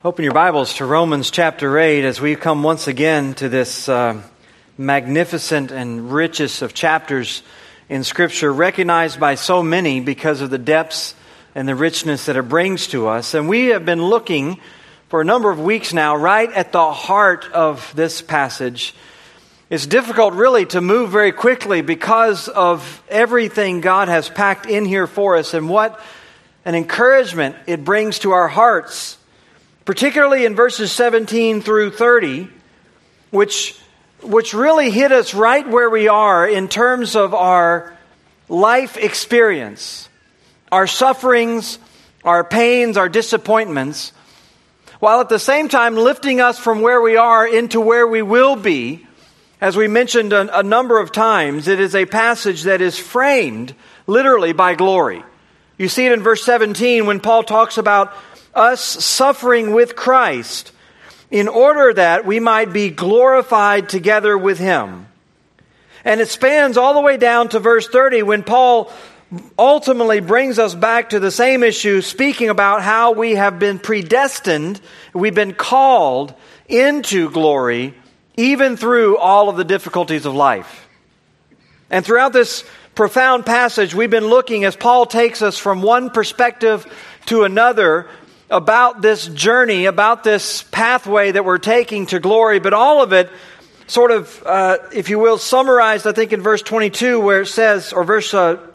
Open your Bibles to Romans chapter 8 as we come once again to this magnificent and richest of chapters in Scripture, recognized by so many because of the depths and the richness that it brings to us. And we have been looking for a number of weeks now right at the heart of this passage. It's difficult really to move very quickly because of everything God has packed in here for us and what an encouragement it brings to our hearts. Particularly in verses 17 through 30, which really hit us right where we are in terms of our life experience, our sufferings, our pains, our disappointments, while at the same time lifting us from where we are into where we will be. As we mentioned a number of times, it is a passage that is framed literally by glory. You see it in verse 17 when Paul talks about us suffering with Christ in order that we might be glorified together with Him. And it spans all the way down to verse 30 when Paul ultimately brings us back to the same issue, speaking about how we have been predestined, we've been called into glory, even through all of the difficulties of life. And throughout this profound passage, we've been looking as Paul takes us from one perspective to another about this journey, about this pathway that we're taking to glory, but all of it sort of, if you will, summarized, I think, in verse 22 where it says, or verse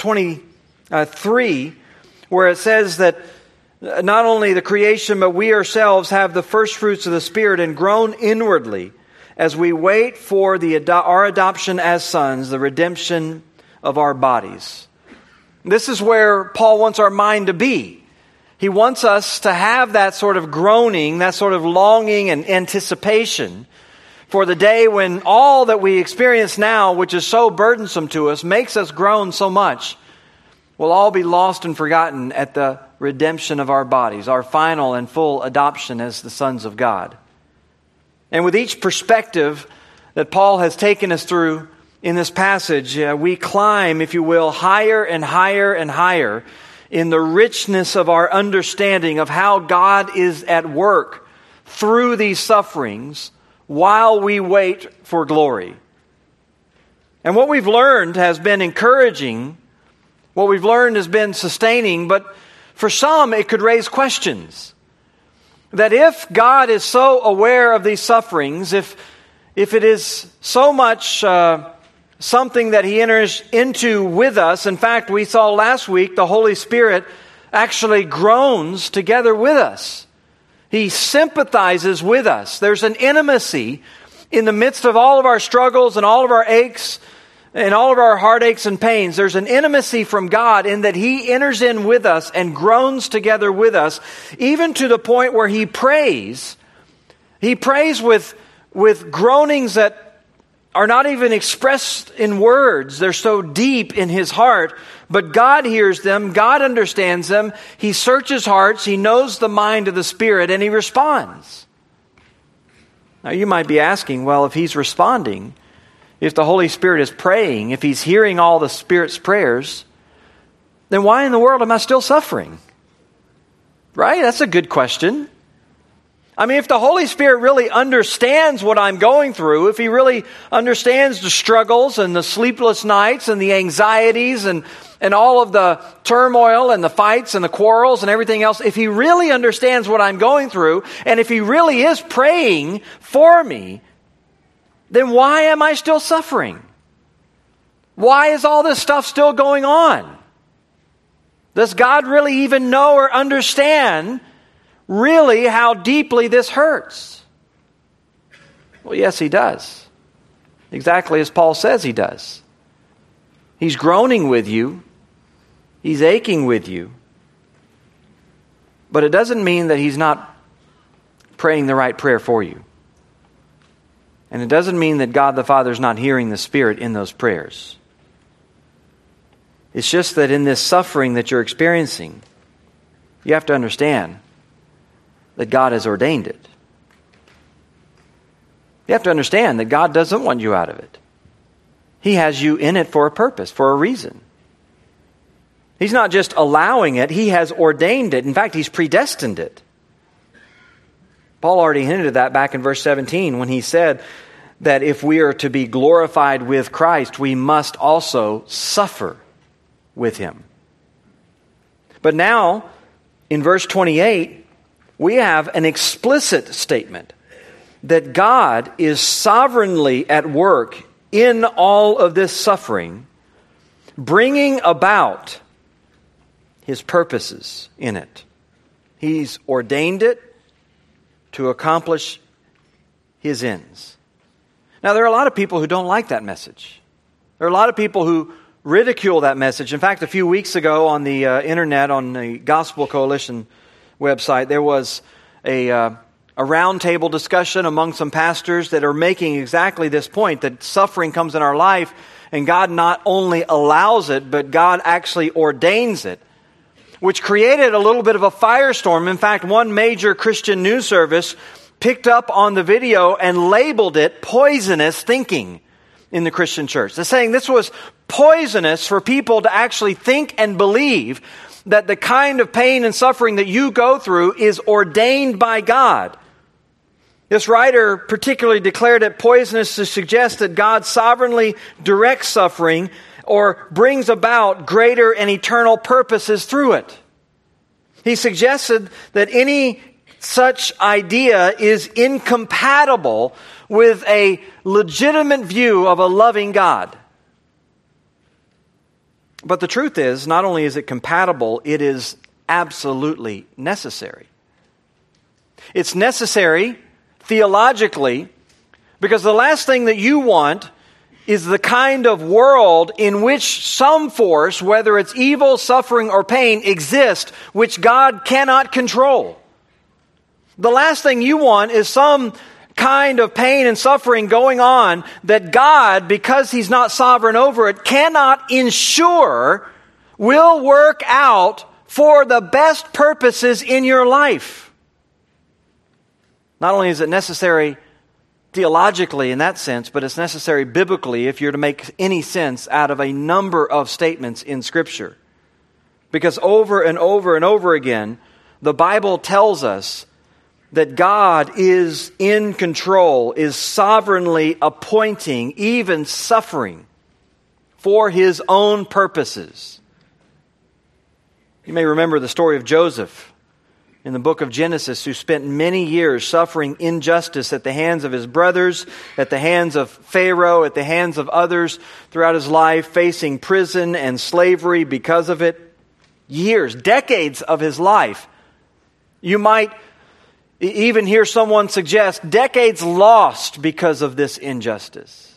23, where it says that not only the creation, but we ourselves have the first fruits of the Spirit and groan inwardly as we wait for our adoption as sons, the redemption of our bodies. This is where Paul wants our mind to be. He wants us to have that sort of groaning, that sort of longing and anticipation for the day when all that we experience now, which is so burdensome to us, makes us groan so much, will all be lost and forgotten at the redemption of our bodies, our final and full adoption as the sons of God. And with each perspective that Paul has taken us through in this passage, we climb, if you will, higher and higher and higher in the richness of our understanding of how God is at work through these sufferings while we wait for glory. And what we've learned has been encouraging. What we've learned has been sustaining, but for some it could raise questions. That if God is so aware of these sufferings, if it is so much something that He enters into with us. In fact, we saw last week the Holy Spirit actually groans together with us. He sympathizes with us. There's an intimacy in the midst of all of our struggles and all of our aches and all of our heartaches and pains. There's an intimacy from God in that He enters in with us and groans together with us, even to the point where He prays. He prays with groanings that are not even expressed in words. They're so deep in His heart. But God hears them. God understands them. He searches hearts. He knows the mind of the Spirit, and He responds. Now you might be asking, well, if He's responding, if the Holy Spirit is praying, if He's hearing all the Spirit's prayers, then why in the world am I still suffering? Right? That's a good question. I mean, if the Holy Spirit really understands what I'm going through, if He really understands the struggles and the sleepless nights and the anxieties and all of the turmoil and the fights and the quarrels and everything else, if He really understands what I'm going through, and if He really is praying for me, then why am I still suffering? Why is all this stuff still going on? Does God really even know or understand really how deeply this hurts? Well, yes, He does. Exactly as Paul says He does. He's groaning with you. He's aching with you. But it doesn't mean that He's not praying the right prayer for you. And it doesn't mean that God the Father is not hearing the Spirit in those prayers. It's just that in this suffering that you're experiencing, you have to understand that God has ordained it. You have to understand that God doesn't want you out of it. He has you in it for a purpose, for a reason. He's not just allowing it, He has ordained it. In fact, He's predestined it. Paul already hinted at that back in verse 17 when he said that if we are to be glorified with Christ, we must also suffer with him. But now, in verse 28, we have an explicit statement that God is sovereignly at work in all of this suffering, bringing about his purposes in it. He's ordained it to accomplish his ends. Now, there are a lot of people who don't like that message. There are a lot of people who ridicule that message. In fact, a few weeks ago on the internet, on the Gospel Coalition website, there was a roundtable discussion among some pastors that are making exactly this point, that suffering comes in our life and God not only allows it, but God actually ordains it, which created a little bit of a firestorm. In fact, one major Christian news service picked up on the video and labeled it poisonous thinking in the Christian church. They're saying this was poisonous for people to actually think and believe that the kind of pain and suffering that you go through is ordained by God. This writer particularly declared it poisonous to suggest that God sovereignly directs suffering or brings about greater and eternal purposes through it. He suggested that any such idea is incompatible with a legitimate view of a loving God. But the truth is, not only is it compatible, it is absolutely necessary. It's necessary theologically because the last thing that you want is the kind of world in which some force, whether it's evil, suffering, or pain, exists, which God cannot control. The last thing you want is some kind of pain and suffering going on that God, because He's not sovereign over it, cannot ensure will work out for the best purposes in your life. Not only is it necessary theologically in that sense, but it's necessary biblically if you're to make any sense out of a number of statements in Scripture. Because over and over and over again, the Bible tells us that God is in control, is sovereignly appointing even suffering for His own purposes. You may remember the story of Joseph in the book of Genesis, who spent many years suffering injustice at the hands of his brothers, at the hands of Pharaoh, at the hands of others throughout his life, facing prison and slavery because of it. Years, decades of his life. You might even hear someone suggest decades lost because of this injustice.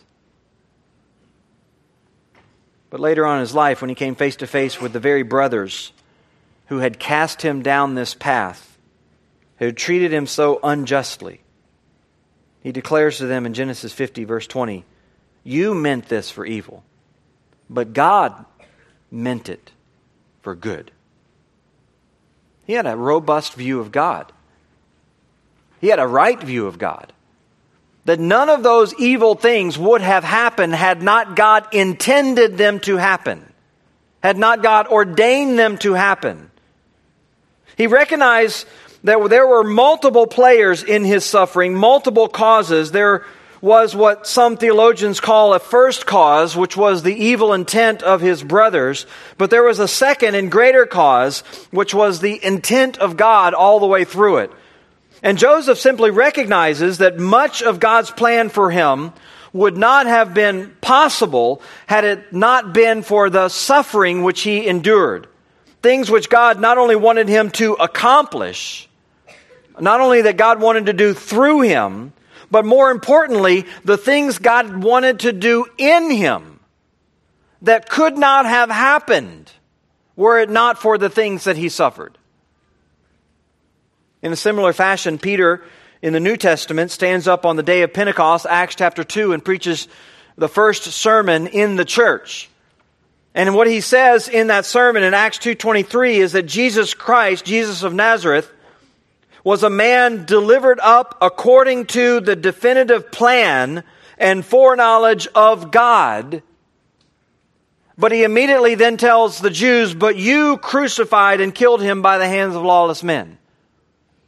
But later on in his life, when he came face to face with the very brothers who had cast him down this path, who had treated him so unjustly, he declares to them in Genesis 50, verse 20, "You meant this for evil, but God meant it for good." He had a robust view of God. He had a right view of God. That none of those evil things would have happened had not God intended them to happen, had not God ordained them to happen. He recognized that there were multiple players in his suffering, multiple causes. There was what some theologians call a first cause, which was the evil intent of his brothers. But there was a second and greater cause, which was the intent of God all the way through it. And Joseph simply recognizes that much of God's plan for him would not have been possible had it not been for the suffering which he endured. Things which God not only wanted him to accomplish, not only that God wanted to do through him, but more importantly, the things God wanted to do in him that could not have happened were it not for the things that he suffered. In a similar fashion, Peter in the New Testament stands up on the day of Pentecost, Acts chapter 2, and preaches the first sermon in the church. And what he says in that sermon in Acts 2:23 is that Jesus Christ, Jesus of Nazareth, was a man delivered up according to the definitive plan and foreknowledge of God. But he immediately then tells the Jews, "But you crucified and killed him by the hands of lawless men."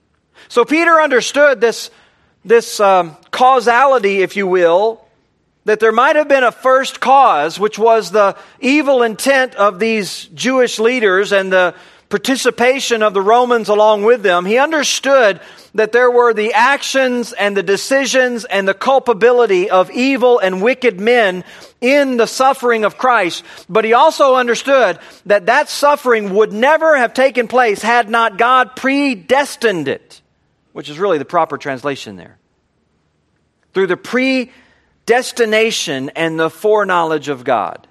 So Peter understood this causality, if you will, that there might have been a first cause, which was the evil intent of these Jewish leaders and the participation of the Romans along with them. He understood that there were the actions and the decisions and the culpability of evil and wicked men in the suffering of Christ. But he also understood that that suffering would never have taken place had not God predestined it, which is really the proper translation there. Through the predestination and the foreknowledge of God,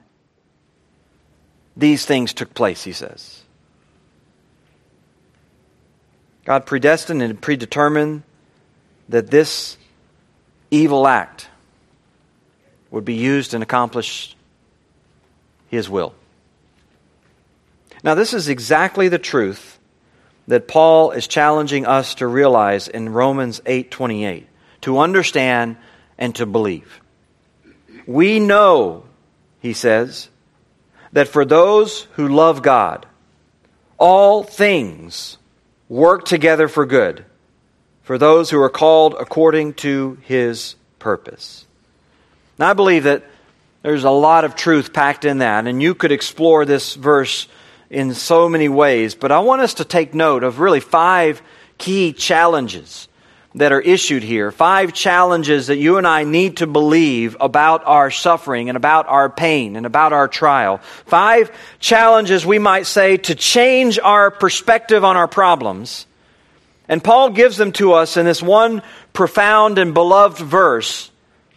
these things took place, he says. God predestined and predetermined that this evil act would be used and accomplish His will. Now, this is exactly the truth that Paul is challenging us to realize in Romans 8:28, to understand and to believe. We know, he says, that for those who love God, all things work together for good, for those who are called according to His purpose. Now, I believe that there's a lot of truth packed in that, and you could explore this verse in so many ways, but I want us to take note of really 5 key challenges that are issued here. 5 challenges that you and I need to believe about our suffering and about our pain and about our trial. 5 challenges, we might say, to change our perspective on our problems. And Paul gives them to us in this one profound and beloved verse.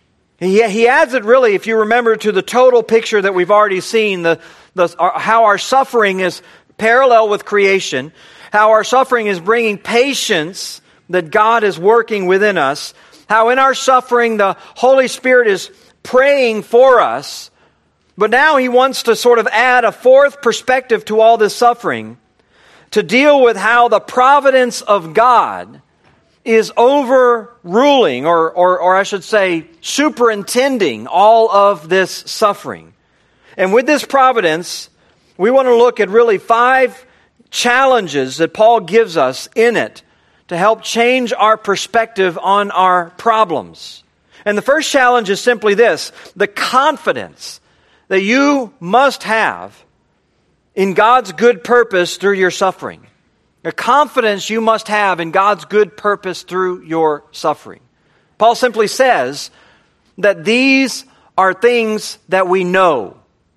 He adds it really, if you remember, to the total picture that we've already seen, how our suffering is parallel with creation, how our suffering is bringing patience that God is working within us, how in our suffering the Holy Spirit is praying for us, but now he wants to sort of add a 4th perspective to all this suffering, to deal with how the providence of God is overruling, or I should say, superintending all of this suffering. And with this providence, we want to look at really 5 challenges that Paul gives us in it to help change our perspective on our problems. And the first challenge is simply this: the confidence that you must have in God's good purpose through your suffering. The confidence you must have in God's good purpose through your suffering. Paul simply says that these are things that we know.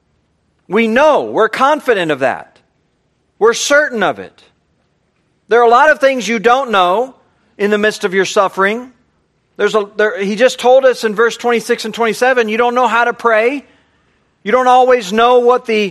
We know. We're confident of that. We're certain of it. There are a lot of things you don't know in the midst of your suffering. He just told us in verse 26 and 27, you don't know how to pray. You don't always know what the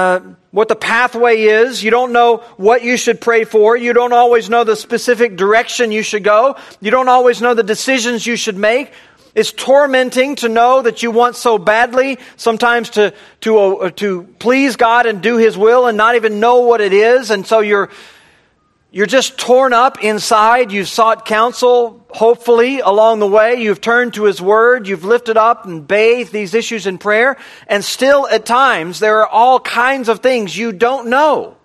pathway is. You don't know what you should pray for. You don't always know the specific direction you should go. You don't always know the decisions you should make. It's tormenting to know that you want so badly sometimes to please God and do His will and not even know what it is. And so you're just torn up inside. You've sought counsel, hopefully, along the way. You've turned to His Word. You've lifted up and bathed these issues in prayer. And still, at times, there are all kinds of things you don't know.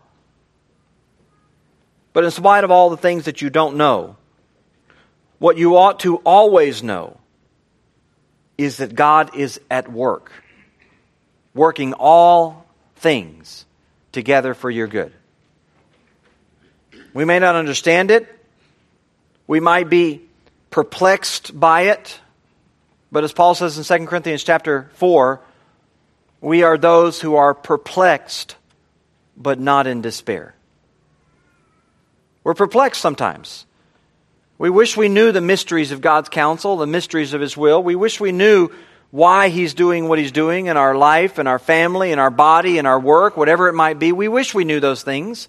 But in spite of all the things that you don't know, what you ought to always know is that God is at work, working all things together for your good. We may not understand it. We might be perplexed by it. But as Paul says in 2 Corinthians chapter 4, we are those who are perplexed, but not in despair. We're perplexed sometimes. We wish we knew the mysteries of God's counsel, the mysteries of His will. We wish we knew why He's doing what He's doing in our life, in our family, in our body, in our work, whatever it might be. We wish we knew those things.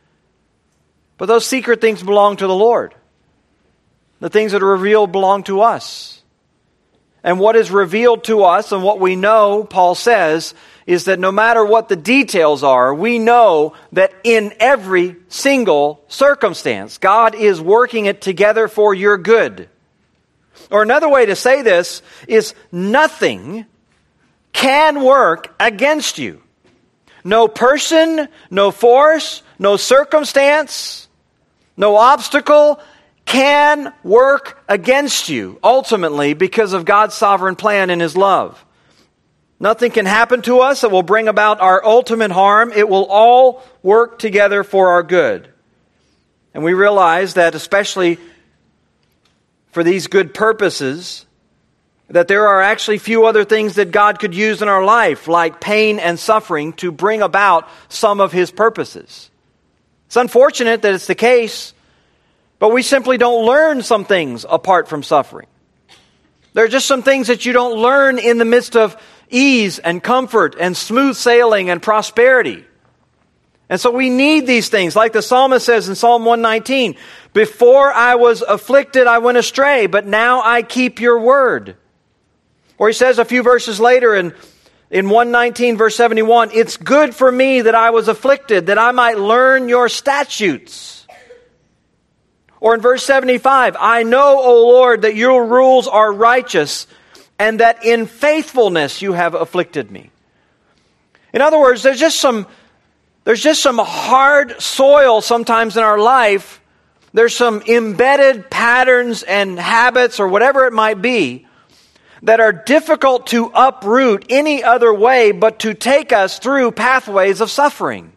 But those secret things belong to the Lord. The things that are revealed belong to us. And what is revealed to us and what we know, Paul says, is that no matter what the details are, we know that in every single circumstance, God is working it together for your good. Or another way to say this is nothing can work against you. No person, no force, no circumstance, no obstacle can work against you, ultimately, because of God's sovereign plan and His love. Nothing can happen to us that will bring about our ultimate harm. It will all work together for our good. And we realize that, especially for these good purposes, that there are actually few other things that God could use in our life, like pain and suffering, to bring about some of His purposes. It's unfortunate that it's the case, but we simply don't learn some things apart from suffering. There are just some things that you don't learn in the midst of ease and comfort and smooth sailing and prosperity. And so we need these things. Like the psalmist says in Psalm 119, before I was afflicted, I went astray, but now I keep your word. Or he says a few verses later in 119 verse 71, it's good for me that I was afflicted, that I might learn your statutes. Or in verse 75, I know, O Lord, that your rules are righteous, and that in faithfulness you have afflicted me. In other words, there's just some hard soil sometimes in our life. There's some embedded patterns and habits or whatever it might be that are difficult to uproot any other way but to take us through pathways of suffering.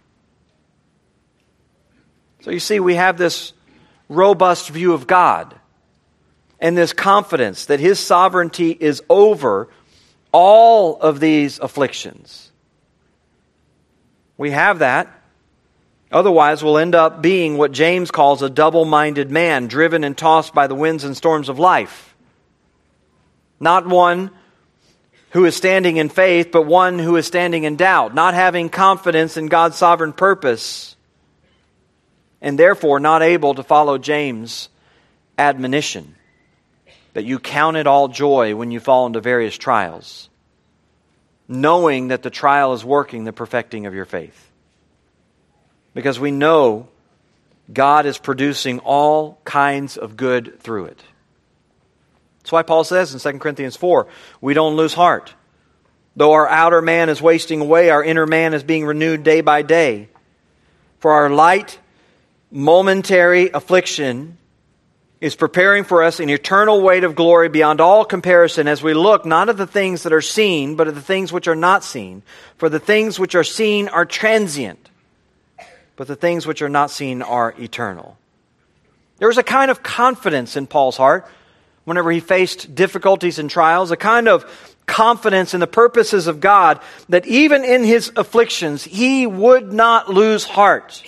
So you see, we have this robust view of God and this confidence that His sovereignty is over all of these afflictions. We have that. Otherwise, we'll end up being what James calls a double-minded man, driven and tossed by the winds and storms of life. Not one who is standing in faith, but one who is standing in doubt, not having confidence in God's sovereign purpose, and therefore not able to follow James' admonition that you count it all joy when you fall into various trials, knowing that the trial is working the perfecting of your faith. Because we know God is producing all kinds of good through it. That's why Paul says in 2 Corinthians 4, we don't lose heart. Though our outer man is wasting away, our inner man is being renewed day by day. For our light, momentary affliction is preparing for us an eternal weight of glory beyond all comparison as we look not at the things that are seen, but at the things which are not seen. For the things which are seen are transient, but the things which are not seen are eternal. There was a kind of confidence in Paul's heart whenever he faced difficulties and trials, a kind of confidence in the purposes of God that even in his afflictions, he would not lose heart.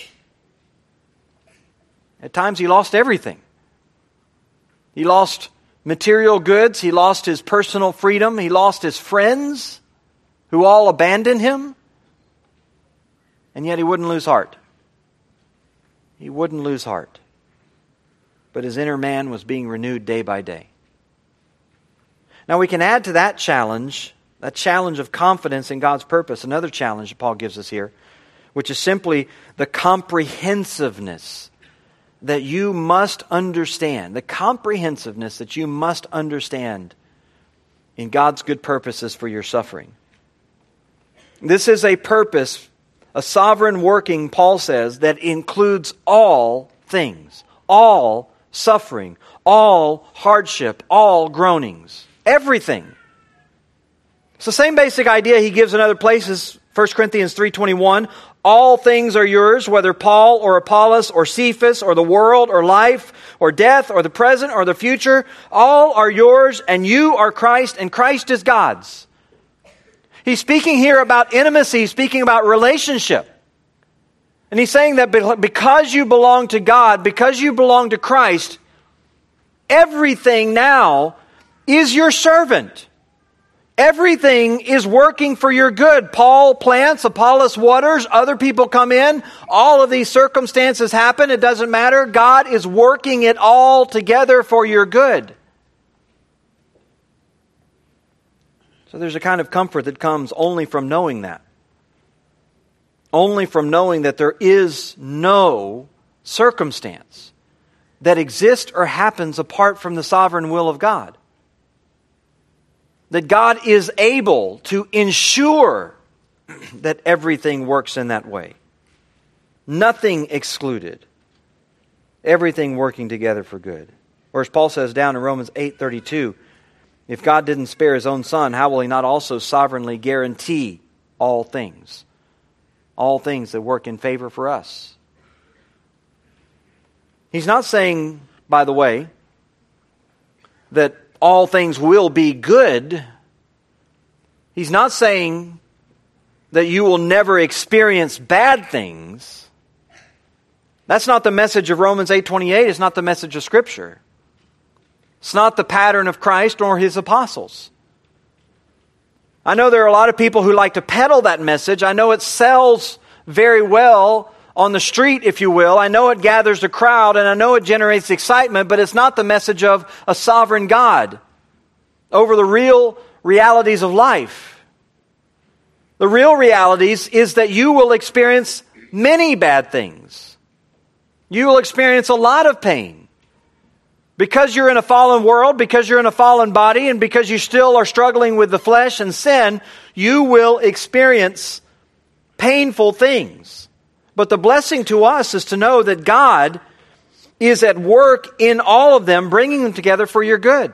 At times he lost everything. He lost material goods. He lost his personal freedom. He lost his friends who all abandoned him. And yet he wouldn't lose heart. He wouldn't lose heart. But his inner man was being renewed day by day. Now we can add to that challenge of confidence in God's purpose, another challenge that Paul gives us here, which is simply the comprehensiveness that you must understand, the comprehensiveness that you must understand in God's good purposes for your suffering. This is a purpose, a sovereign working, Paul says, that includes all things, all suffering, all hardship, all groanings, everything. It's the same basic idea he gives in other places. 1 Corinthians 3:21, all things are yours, whether Paul or Apollos or Cephas or the world or life or death or the present or the future, all are yours and you are Christ and Christ is God's. He's speaking here about intimacy, he's speaking about relationship. And he's saying that because you belong to God, because you belong to Christ, everything now is your servant. Everything is working for your good. Paul plants, Apollos waters, other people come in. All of these circumstances happen. It doesn't matter. God is working it all together for your good. So there's a kind of comfort that comes only from knowing that. Only from knowing that there is no circumstance that exists or happens apart from the sovereign will of God. That God is able to ensure that everything works in that way. Nothing excluded. Everything working together for good. Or as Paul says down in Romans 8:32, if God didn't spare His own Son, how will He not also sovereignly guarantee all things? All things that work in favor for us. He's not saying, by the way, that all things will be good. He's not saying that you will never experience bad things. That's not the message of Romans 8:28. It's not the message of Scripture. It's not the pattern of Christ or His apostles. I know there are a lot of people who like to peddle that message. I know it sells very well on the street, if you will. I know it gathers a crowd, and I know it generates excitement, but it's not the message of a sovereign God over the real realities of life. The real realities is that you will experience many bad things. You will experience a lot of pain. Because you're in a fallen world, because you're in a fallen body, and because you still are struggling with the flesh and sin, you will experience painful things. But the blessing to us is to know that God is at work in all of them, bringing them together for your good.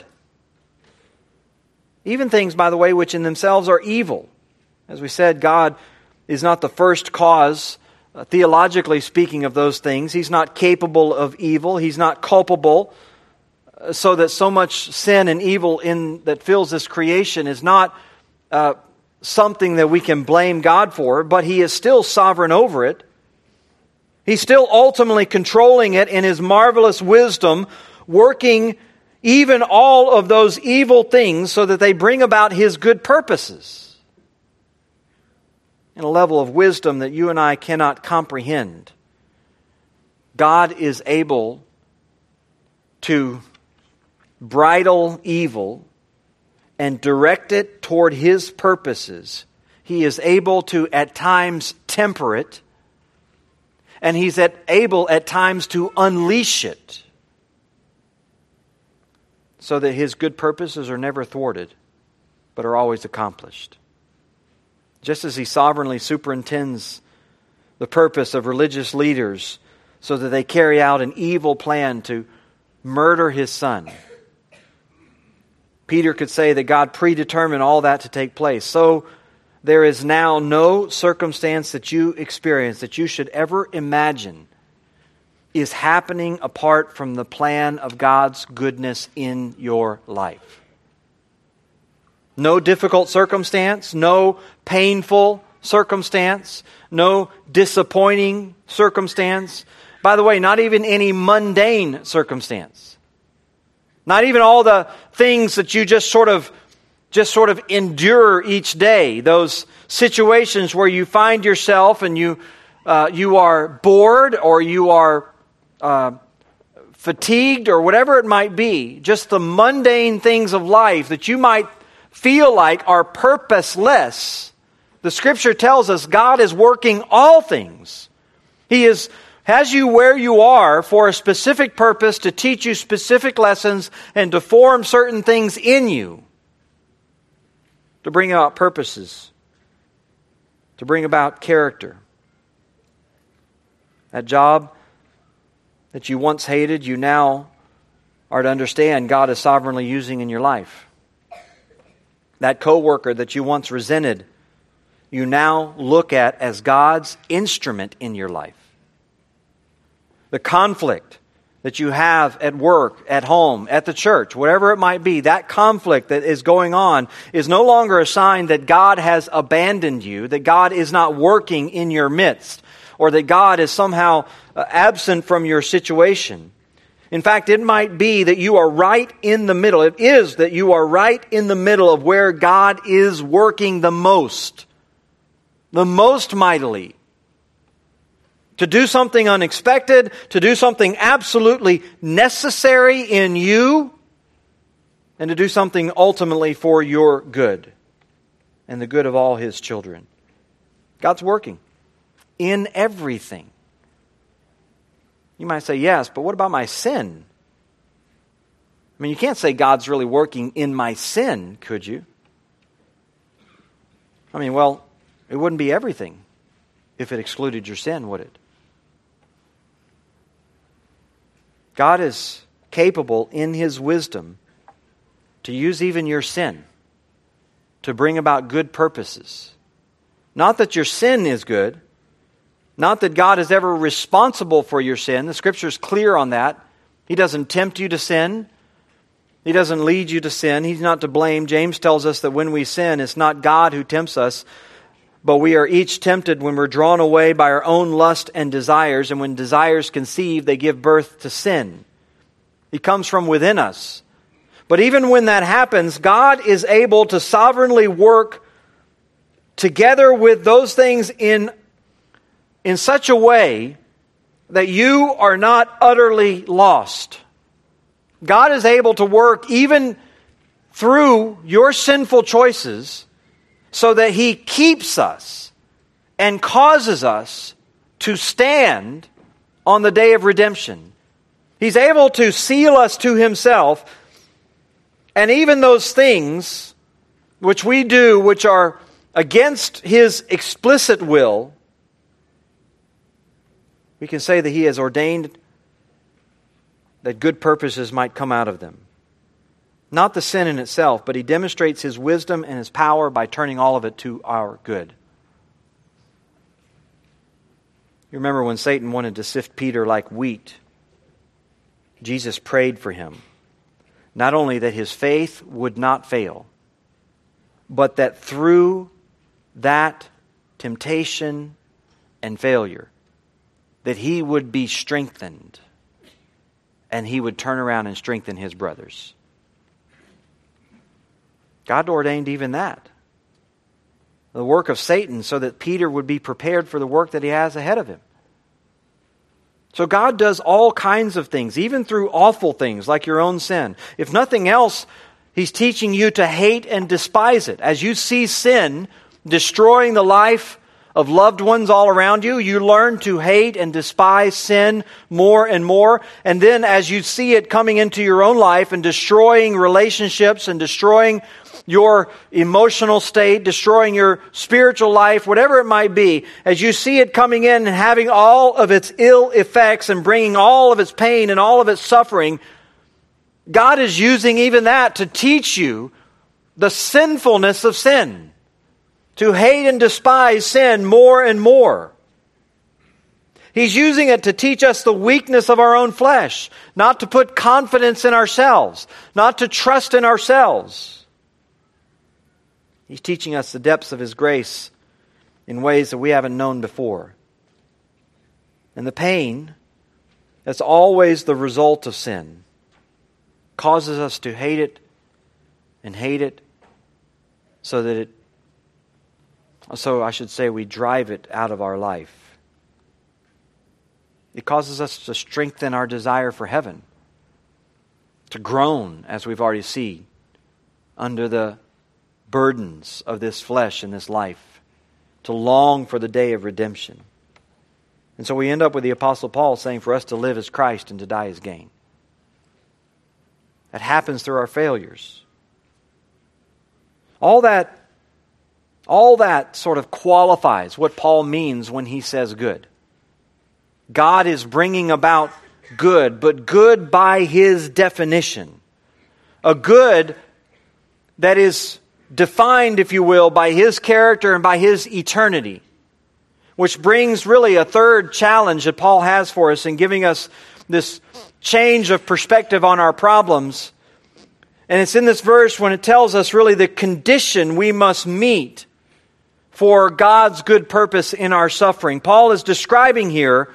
Even things, by the way, which in themselves are evil. As we said, God is not the first cause, theologically speaking, of those things. He's not capable of evil. He's not culpable. So that so much sin and evil that fills this creation is not something that we can blame God for, but He is still sovereign over it. He's still ultimately controlling it in His marvelous wisdom, working even all of those evil things so that they bring about His good purposes in a level of wisdom that you and I cannot comprehend. God is able to bridle evil and direct it toward His purposes. He is able to at times temper it, and He's able at times to unleash it so that His good purposes are never thwarted, but are always accomplished. Just as He sovereignly superintends the purpose of religious leaders so that they carry out an evil plan to murder His Son, Peter could say that God predetermined all that to take place. So there is now no circumstance that you experience that you should ever imagine is happening apart from the plan of God's goodness in your life. No difficult circumstance, no painful circumstance, no disappointing circumstance. By the way, not even any mundane circumstance. Not even all the things that you just sort of endure each day. Those situations where you find yourself and you are bored or you are fatigued or whatever it might be. Just the mundane things of life that you might feel like are purposeless. The Scripture tells us God is working all things. He has you where you are for a specific purpose, to teach you specific lessons and to form certain things in you, to bring about purposes, to bring about character. That job that you once hated, you now are to understand God is sovereignly using in your life. That coworker that you once resented, you now look at as God's instrument in your life. The conflict that you have at work, at home, at the church, whatever it might be, that conflict that is going on is no longer a sign that God has abandoned you, that God is not working in your midst, or that God is somehow absent from your situation. In fact, it might be that you are right in the middle. It is that you are right in the middle of where God is working the most mightily. To do something unexpected, to do something absolutely necessary in you, and to do something ultimately for your good and the good of all His children. God's working in everything. You might say, yes, but what about my sin? I mean, you can't say God's really working in my sin, could you? I mean, well, it wouldn't be everything if it excluded your sin, would it? God is capable in His wisdom to use even your sin to bring about good purposes. Not that your sin is good, not that God is ever responsible for your sin. The Scripture is clear on that. He doesn't tempt you to sin. He doesn't lead you to sin. He's not to blame. James tells us that when we sin, it's not God who tempts us, but we are each tempted when we're drawn away by our own lust and desires, and when desires conceive, they give birth to sin. He comes from within us. But even when that happens, God is able to sovereignly work together with those things in such a way that you are not utterly lost. God is able to work even through your sinful choices so that He keeps us and causes us to stand on the day of redemption. He's able to seal us to Himself, and even those things which we do which are against His explicit will, we can say that He has ordained that good purposes might come out of them. Not the sin in itself, but He demonstrates His wisdom and His power by turning all of it to our good. You remember when Satan wanted to sift Peter like wheat, Jesus prayed for him. Not only that his faith would not fail, but that through that temptation and failure, that he would be strengthened and he would turn around and strengthen his brothers. God ordained even that. The work of Satan so that Peter would be prepared for the work that he has ahead of him. So God does all kinds of things, even through awful things like your own sin. If nothing else, He's teaching you to hate and despise it. As you see sin destroying the life of loved ones all around you, you learn to hate and despise sin more and more. And then as you see it coming into your own life and destroying relationships and destroying your emotional state, destroying your spiritual life, whatever it might be, as you see it coming in and having all of its ill effects and bringing all of its pain and all of its suffering, God is using even that to teach you the sinfulness of sin, to hate and despise sin more and more. He's using it to teach us the weakness of our own flesh, not to put confidence in ourselves, not to trust in ourselves. He's teaching us the depths of His grace in ways that we haven't known before. And the pain that's always the result of sin causes us to hate it so I should say we drive it out of our life. It causes us to strengthen our desire for heaven, to groan, as we've already seen, under the burdens of this flesh and this life, to long for the day of redemption. And so we end up with the Apostle Paul saying for us to live as Christ and to die as gain. That happens through our failures. All that sort of qualifies what Paul means when he says good. God is bringing about good, but good by His definition. A good that is defined, if you will, by His character and by His eternity. Which brings really a third challenge that Paul has for us in giving us this change of perspective on our problems. And it's in this verse when it tells us really the condition we must meet for God's good purpose in our suffering. Paul is describing here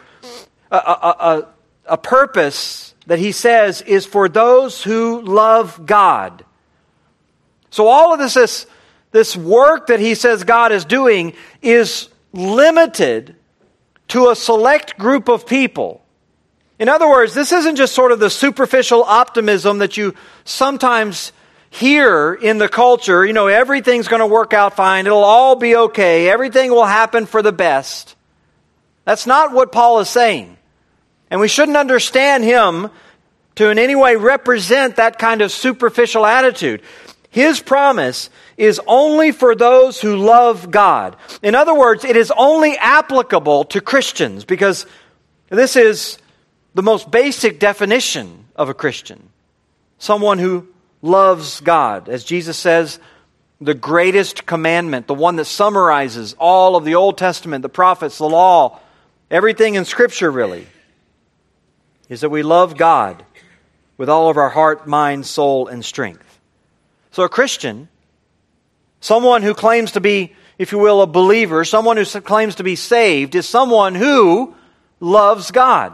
a purpose that he says is for those who love God. So all of this work that he says God is doing is limited to a select group of people. In other words, this isn't just sort of the superficial optimism that you sometimes hear in the culture. You know, everything's going to work out fine. It'll all be okay. Everything will happen for the best. That's not what Paul is saying. And we shouldn't understand him to in any way represent that kind of superficial attitude. His promise is only for those who love God. In other words, it is only applicable to Christians because this is the most basic definition of a Christian, someone who loves God, as Jesus says, the greatest commandment, the one that summarizes all of the Old Testament, the prophets, the law, everything in Scripture really, is that we love God with all of our heart, mind, soul, and strength. So a Christian, someone who claims to be, if you will, a believer, someone who claims to be saved, is someone who loves God.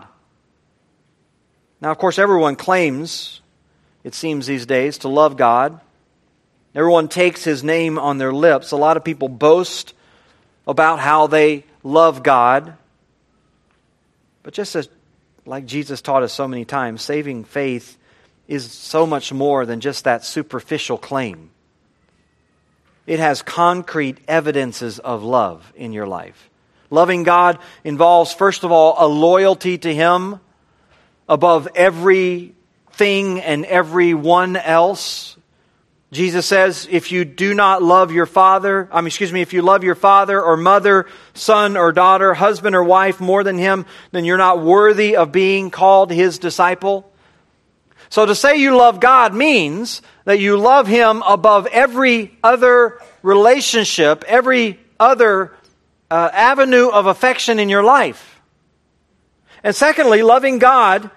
Now, of course, everyone claims, it seems these days, to love God. Everyone takes His name on their lips. A lot of people boast about how they love God. But just as, like Jesus taught us so many times, saving faith is so much more than just that superficial claim. It has concrete evidences of love in your life. Loving God involves, first of all, a loyalty to Him above everything and everyone else. Jesus says, if you do not love your father, if you love your father or mother, son or daughter, husband or wife more than Him, then you're not worthy of being called His disciple. So to say you love God means that you love Him above every other relationship, every other avenue of affection in your life. And secondly, loving God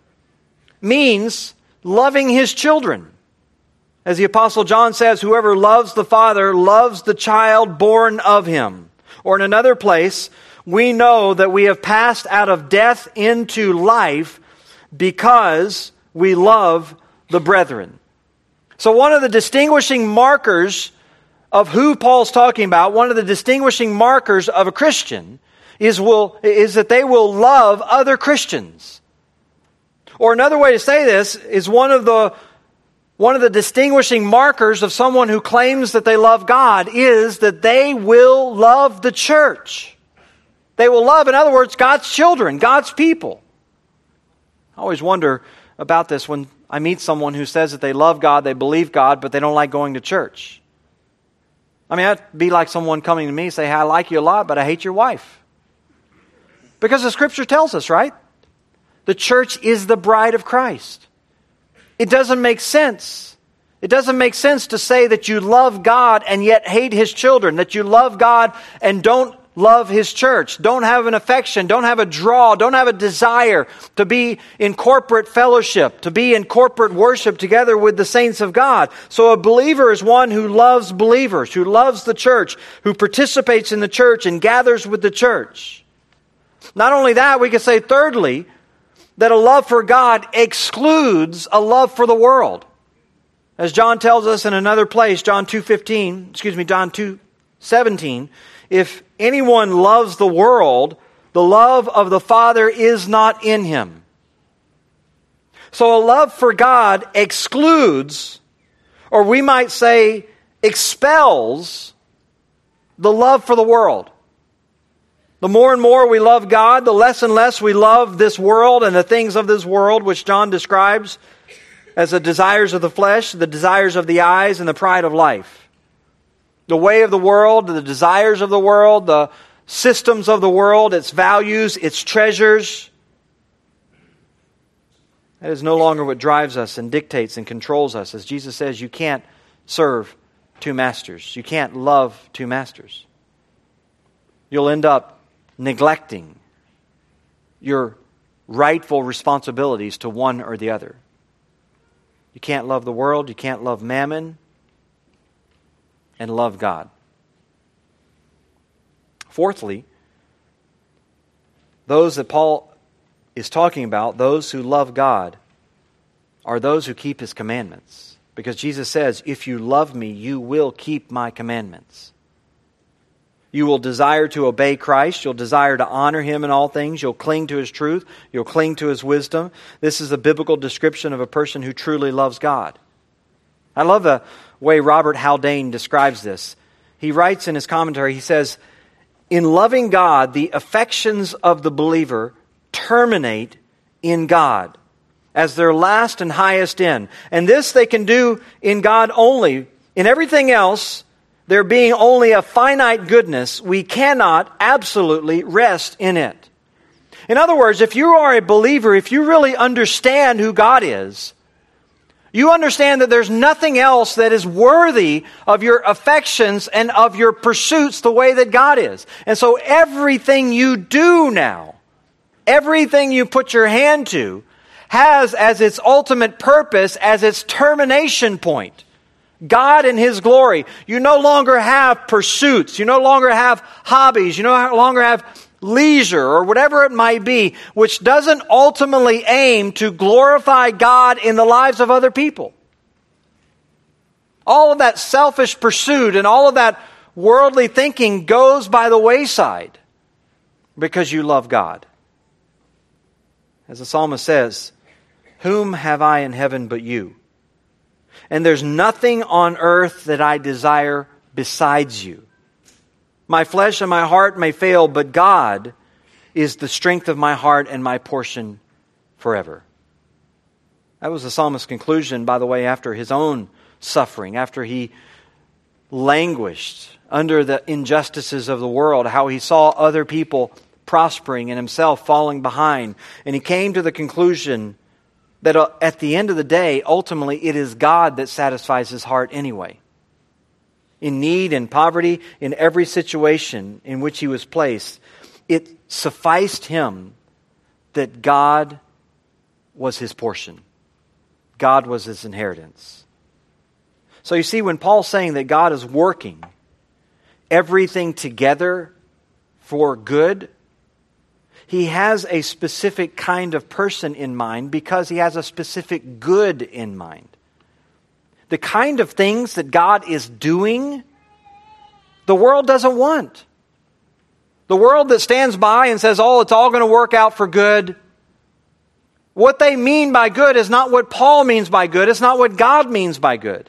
means loving His children. As the Apostle John says, whoever loves the Father loves the child born of Him. Or in another place, we know that we have passed out of death into life because we love the brethren. So one of the distinguishing markers of who Paul's talking about, one of the distinguishing markers of a Christian is that they will love other Christians. Or another way to say this is one of the distinguishing markers of someone who claims that they love God is that they will love the church. They will love, in other words, God's children, God's people. I always wonder about this when I meet someone who says that they love God, they believe God, but they don't like going to church. I mean, that'd be like someone coming to me and say, hey, I like you a lot, but I hate your wife. Because the Scripture tells us, right? The church is the bride of Christ. It doesn't make sense. It doesn't make sense to say that you love God and yet hate His children, that you love God and don't love His church, don't have an affection, don't have a draw, don't have a desire to be in corporate fellowship, to be in corporate worship together with the saints of God. So a believer is one who loves believers, who loves the church, who participates in the church and gathers with the church. Not only that, we can say thirdly, that a love for God excludes a love for the world. As John tells us in another place, John 2:17, if anyone loves the world, the love of the Father is not in him. So a love for God excludes, or we might say expels, the love for the world. The more and more we love God, the less and less we love this world and the things of this world, which John describes as the desires of the flesh, the desires of the eyes, and the pride of life. The way of the world, the desires of the world, the systems of the world, its values, its treasures. That is no longer what drives us and dictates and controls us. As Jesus says, you can't serve two masters. You can't love two masters. You'll end up neglecting your rightful responsibilities to one or the other. You can't love the world, you can't love mammon, and love God. Fourthly, those that Paul is talking about, those who love God, are those who keep His commandments. Because Jesus says, if you love me, you will keep my commandments. You will desire to obey Christ. You'll desire to honor Him in all things. You'll cling to His truth. You'll cling to His wisdom. This is a biblical description of a person who truly loves God. I love the way Robert Haldane describes this. He writes in his commentary, he says, in loving God, the affections of the believer terminate in God as their last and highest end. And this they can do in God only. In everything else, there being only a finite goodness, we cannot absolutely rest in it. In other words, if you are a believer, if you really understand who God is, you understand that there's nothing else that is worthy of your affections and of your pursuits the way that God is. And so everything you do now, everything you put your hand to, has as its ultimate purpose, as its termination point, God and His glory. You no longer have pursuits. You no longer have hobbies. You no longer have leisure or whatever it might be, which doesn't ultimately aim to glorify God in the lives of other people. All of that selfish pursuit and all of that worldly thinking goes by the wayside because you love God. As the psalmist says, "Whom have I in heaven but you? And there's nothing on earth that I desire besides you. My flesh and my heart may fail, but God is the strength of my heart and my portion forever." That was the psalmist's conclusion, by the way, after his own suffering, after he languished under the injustices of the world, how he saw other people prospering and himself falling behind. And he came to the conclusion that at the end of the day, ultimately, it is God that satisfies his heart anyway. In need and poverty, in every situation in which he was placed, it sufficed him that God was his portion. God was his inheritance. So you see, when Paul's saying that God is working everything together for good, he has a specific kind of person in mind because he has a specific good in mind. The kind of things that God is doing, the world doesn't want. The world that stands by and says, "Oh, it's all going to work out for good." What they mean by good is not what Paul means by good. It's not what God means by good.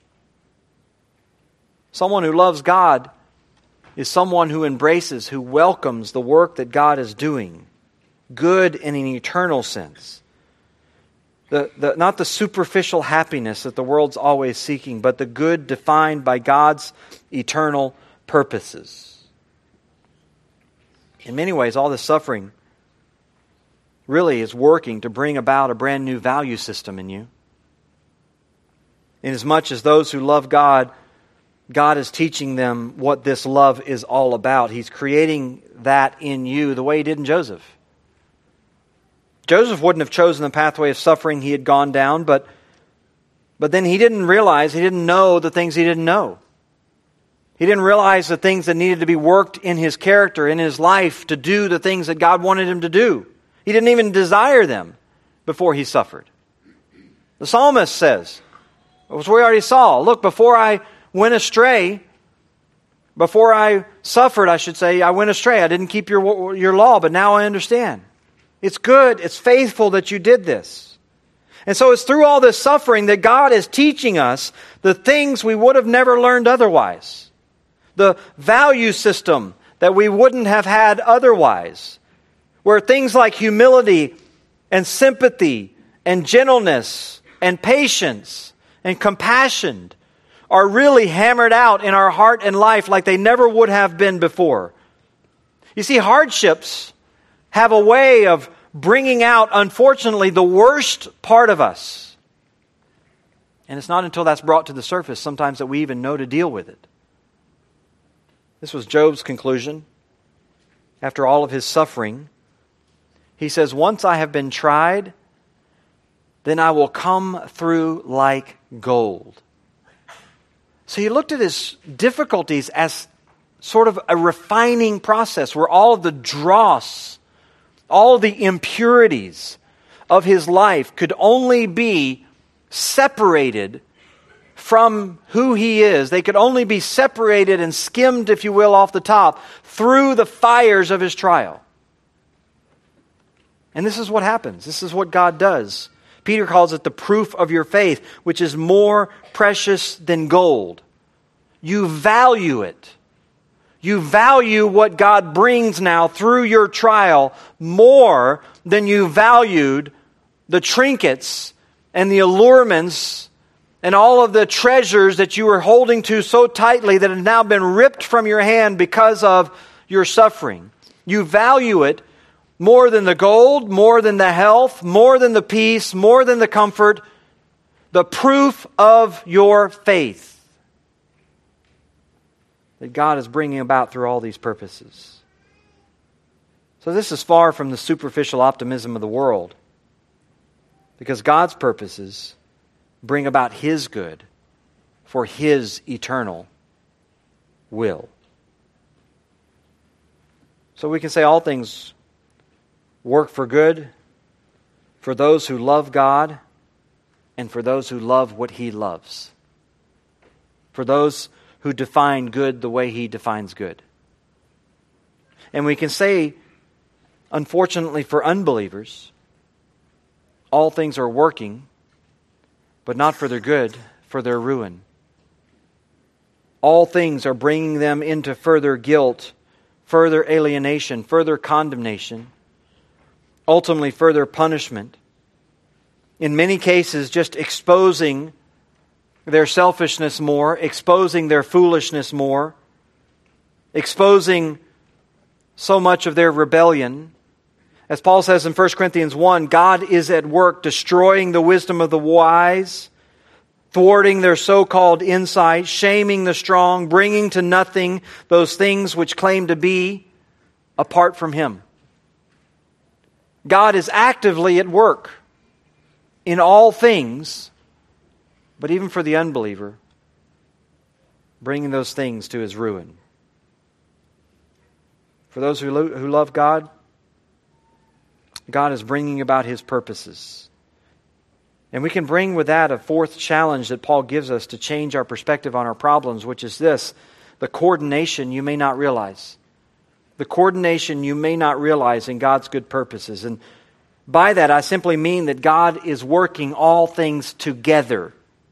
Someone who loves God is someone who embraces, who welcomes the work that God is doing. Good in an eternal sense. Not the superficial happiness that the world's always seeking, but the good defined by God's eternal purposes. In many ways, all this suffering really is working to bring about a brand new value system in you. Inasmuch as those who love God, God is teaching them what this love is all about. He's creating that in you the way He did in Joseph. Joseph wouldn't have chosen the pathway of suffering he had gone down, but then he didn't realize, he didn't know the things he didn't know. He didn't realize the things that needed to be worked in his character, in his life, to do the things that God wanted him to do. He didn't even desire them before he suffered. The psalmist says, which we already saw, "Look, before I went astray, before I suffered, I should say, I went astray. I didn't keep your law, but now I understand. It's good, it's faithful that you did this." And so it's through all this suffering that God is teaching us the things we would have never learned otherwise. The value system that we wouldn't have had otherwise. Where things like humility and sympathy and gentleness and patience and compassion are really hammered out in our heart and life like they never would have been before. You see, hardships have a way of bringing out, unfortunately, the worst part of us. And it's not until that's brought to the surface sometimes that we even know to deal with it. This was Job's conclusion. After all of his suffering, he says, "Once I have been tried, then I will come through like gold." So he looked at his difficulties as sort of a refining process where all of the dross, all the impurities of his life could only be separated from who he is. They could only be separated and skimmed, if you will, off the top through the fires of his trial. And this is what happens. This is what God does. Peter calls it the proof of your faith, which is more precious than gold. You value it. You value what God brings now through your trial more than you valued the trinkets and the allurements and all of the treasures that you were holding to so tightly that have now been ripped from your hand because of your suffering. You value it more than the gold, more than the health, more than the peace, more than the comfort, the proof of your faith that God is bringing about through all these purposes. So this is far from the superficial optimism of the world, because God's purposes bring about His good for His eternal will. So we can say all things work for good for those who love God and for those who love what He loves. For those who define good the way He defines good. And we can say, unfortunately for unbelievers, all things are working, but not for their good, for their ruin. All things are bringing them into further guilt, further alienation, further condemnation, ultimately further punishment. In many cases, just exposing their selfishness more, exposing their foolishness more, exposing so much of their rebellion. As Paul says in 1 Corinthians 1, God is at work destroying the wisdom of the wise, thwarting their so-called insight, shaming the strong, bringing to nothing those things which claim to be apart from Him. God is actively at work in all things, but even for the unbeliever, bringing those things to his ruin. For those who love God, God is bringing about His purposes. And we can bring with that a fourth challenge that Paul gives us to change our perspective on our problems, which is this: the coordination you may not realize. The coordination you may not realize in God's good purposes. And by that, I simply mean that God is working all things together.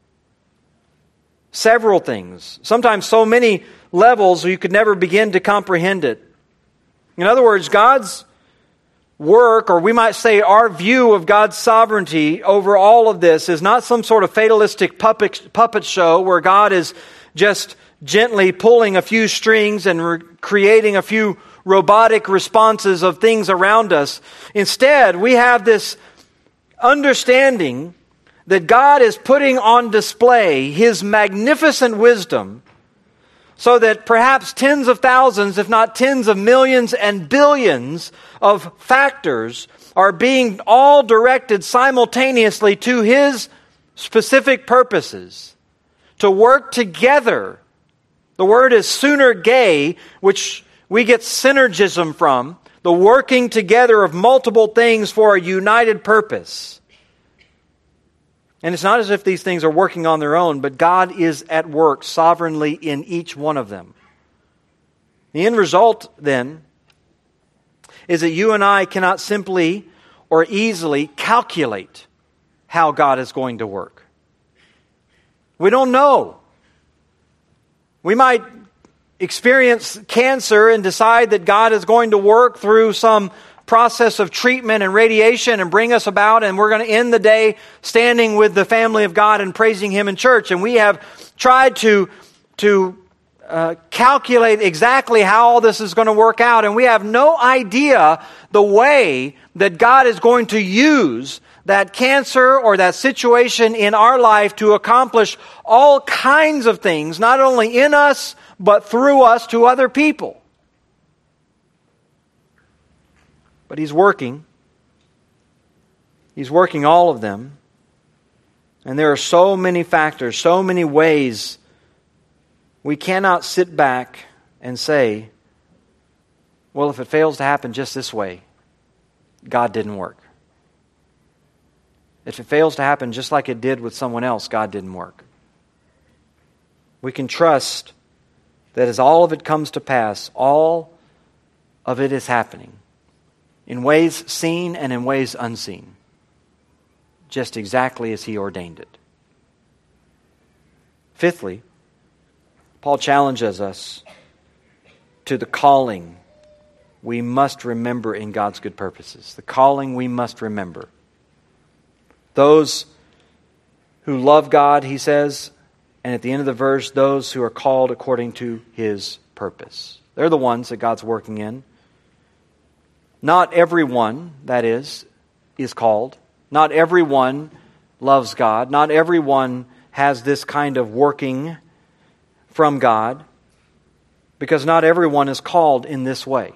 Several things. Sometimes so many levels you could never begin to comprehend it. In other words, God's work, or we might say our view of God's sovereignty over all of this, is not some sort of fatalistic puppet show where God is just gently pulling a few strings and creating a few robotic responses of things around us. Instead, we have this understanding that God is putting on display His magnificent wisdom so that perhaps tens of thousands, if not tens of millions and billions of factors are being all directed simultaneously to His specific purposes, to work together. The word is synerge, which we get synergism from, the working together of multiple things for a united purpose. And it's not as if these things are working on their own, but God is at work sovereignly in each one of them. The end result, then, is that you and I cannot simply or easily calculate how God is going to work. We don't know. We might experience cancer and decide that God is going to work through some process of treatment and radiation and bring us about, and we're going to end the day standing with the family of God and praising Him in church. And we have tried to calculate exactly how all this is going to work out, and we have no idea the way that God is going to use that cancer or that situation in our life to accomplish all kinds of things, not only in us, but through us to other people. But He's working. He's working all of them. And there are so many factors, so many ways we cannot sit back and say, well, if it fails to happen just this way, God didn't work. If it fails to happen just like it did with someone else, God didn't work. We can trust that as all of it comes to pass, all of it is happening in ways seen and in ways unseen, just exactly as He ordained it. Fifthly, Paul challenges us to the calling we must remember in God's good purposes. The calling we must remember. Those who love God, he says, and at the end of the verse, those who are called according to His purpose. They're the ones that God's working in. Not everyone, that is called. Not everyone loves God. Not everyone has this kind of working from God, because not everyone is called in this way.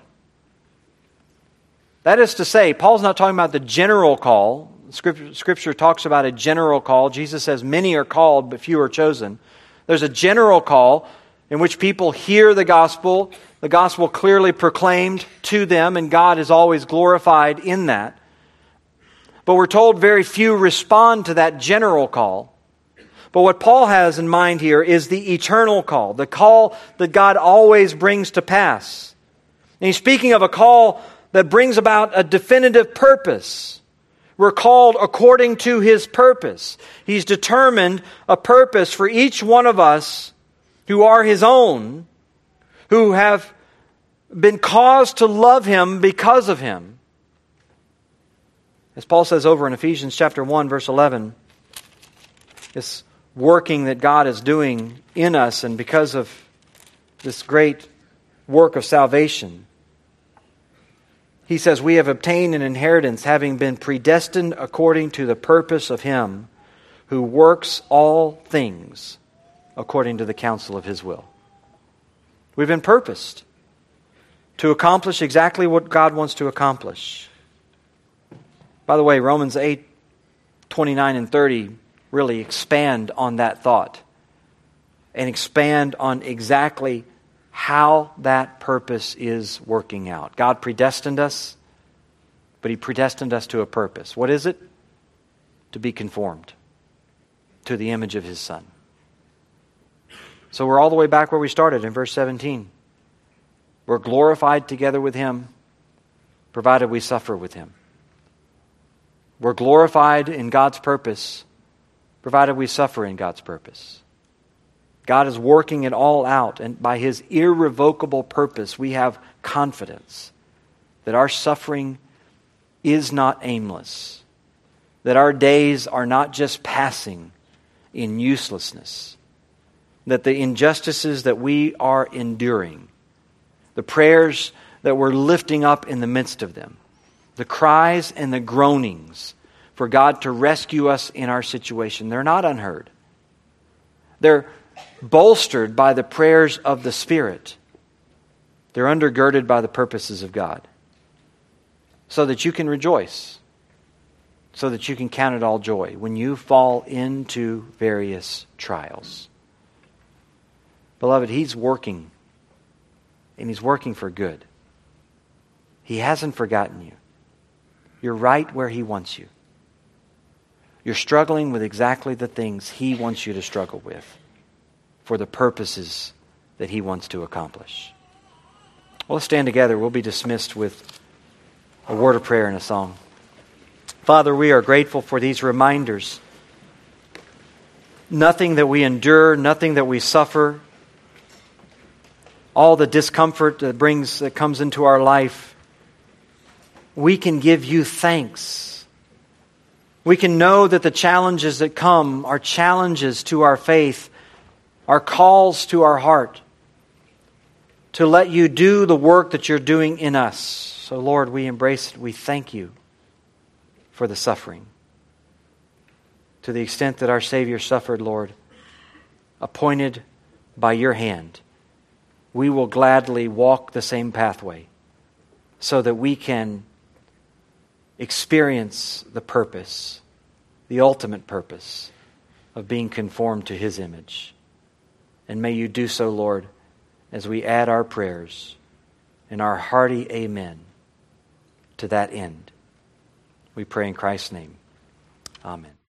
That is to say, Paul's not talking about the general call. Scripture talks about a general call. Jesus says many are called, but few are chosen. There's a general call in which people hear the gospel clearly proclaimed to them, and God is always glorified in that. But we're told very few respond to that general call. But what Paul has in mind here is the eternal call, the call that God always brings to pass. And he's speaking of a call that brings about a definitive purpose. We're called according to His purpose. He's determined a purpose for each one of us who are His own, who have been caused to love Him because of Him. As Paul says over in Ephesians chapter 1, verse 11, this working that God is doing in us and because of this great work of salvation. He says, we have obtained an inheritance, having been predestined according to the purpose of Him who works all things according to the counsel of His will. We've been purposed to accomplish exactly what God wants to accomplish. By the way, Romans 8, 29 and 30 really expand on that thought and expand on exactly how that purpose is working out. God predestined us, but He predestined us to a purpose. What is it? To be conformed to the image of His Son. So we're all the way back where we started in verse 17. We're glorified together with Him, provided we suffer with Him. We're glorified in God's purpose, provided we suffer in God's purpose. God is working it all out, and by His irrevocable purpose, we have confidence that our suffering is not aimless, that our days are not just passing in uselessness, that the injustices that we are enduring, the prayers that we're lifting up in the midst of them, the cries and the groanings for God to rescue us in our situation, they're not unheard. They're bolstered by the prayers of the Spirit. They're undergirded by the purposes of God. So that you can rejoice. So that you can count it all joy when you fall into various trials. Beloved, He's working. And He's working for good. He hasn't forgotten you. You're right where He wants you. You're struggling with exactly the things He wants you to struggle with for the purposes that He wants to accomplish. Well, let's stand together. We'll be dismissed with a word of prayer and a song. Father, we are grateful for these reminders. Nothing that we endure, nothing that we suffer, all the discomfort that comes into our life, we can give You thanks. We can know that the challenges that come are challenges to our faith, are calls to our heart to let You do the work that You're doing in us. So Lord, we embrace it. We thank You for the suffering. To the extent that our Savior suffered, Lord, appointed by Your hand, we will gladly walk the same pathway so that we can experience the purpose, the ultimate purpose of being conformed to His image. And may You do so, Lord, as we add our prayers and our hearty amen to that end. We pray in Christ's name. Amen.